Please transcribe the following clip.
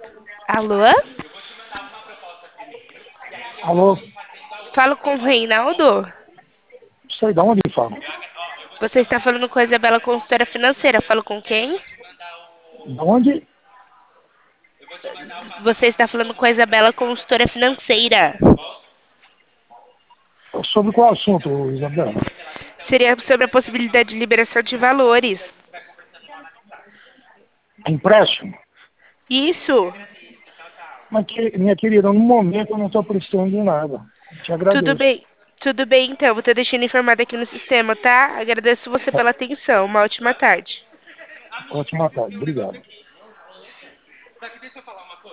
Alô? Alô, Falo com o Reinaldo? sei de onde fala. Você está falando com a Isabela, consultora financeira. Falo com quem? De onde? Você está falando com a Isabela, consultora financeira. Sobre qual assunto, Isabela? Seria sobre a possibilidade de liberação de valores. Empréstimo? Isso. Mas, minha querida, no momento eu não estou precisando de nada. Te Tudo agradeço. bem. Tudo bem, então. Vou estar deixando informado aqui no sistema, tá? Agradeço você Tá. pela atenção. Uma ótima tarde. Ótima tarde. Obrigado.